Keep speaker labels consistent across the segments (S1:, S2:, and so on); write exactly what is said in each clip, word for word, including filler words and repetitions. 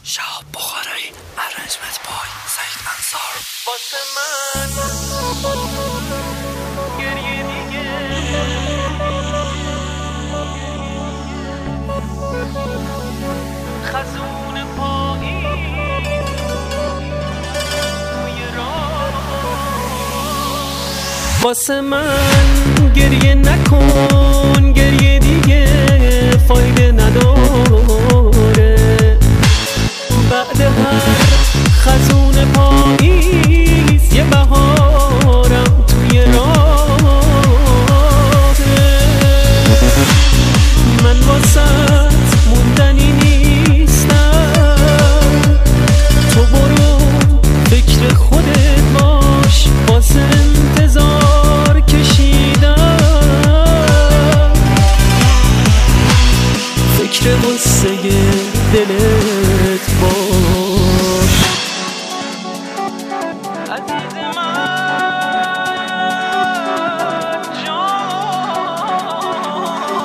S1: شهاب بخارایی، ارنجمنت بای سعید انصار.
S2: واسه من گریه دیگه خزون پایی توی راه. واسه من گریه نکن، گریه دیگه فایده نداره. بعد هر خزون پاییز یه بهارم توی راهه. من واسط موندنی نیستم، تو برو فکر خودت باش. واسه انتظار کشیدم، فکر غصه دلت باش. عزیز من جان،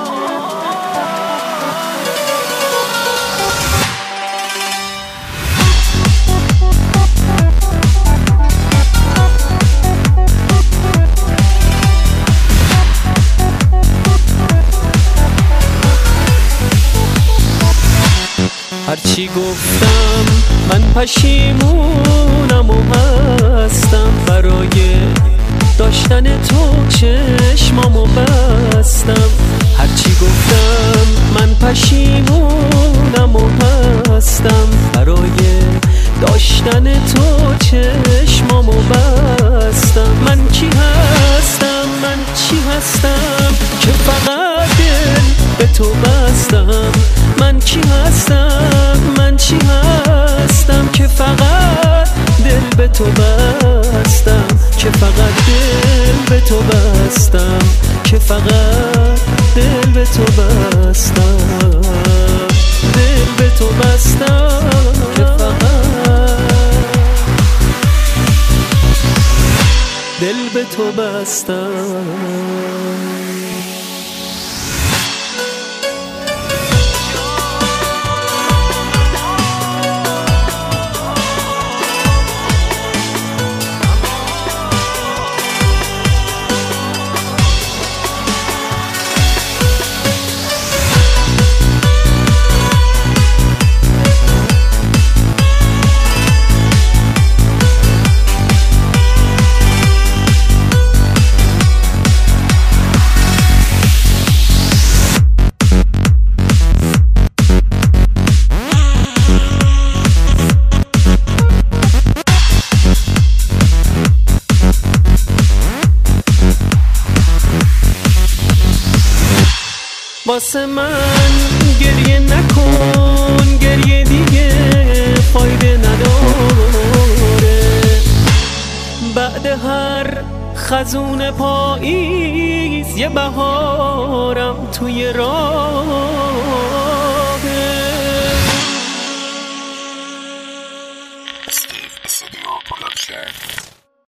S2: هرچی گفتم من پشیمونم و هستم. برای داشتن تو چشمامو بستم. هرچی گفتم من پشیمونم و هستم. برای داشتن تو چشمامو بستم. من کی هستم، من چی هستم که فقط دل به تو بستم. من کی هستم، من چی هستم که فقط دل به تو بستم. که فقط دل به تو بستم. که فقط دل به تو بستم. دل به تو بستم. که فقط دل به تو بستم. واسه من گریه نکن، گریه دیگه فایده نداره. بعد هر خزون پاییز یه بهارم توی راه.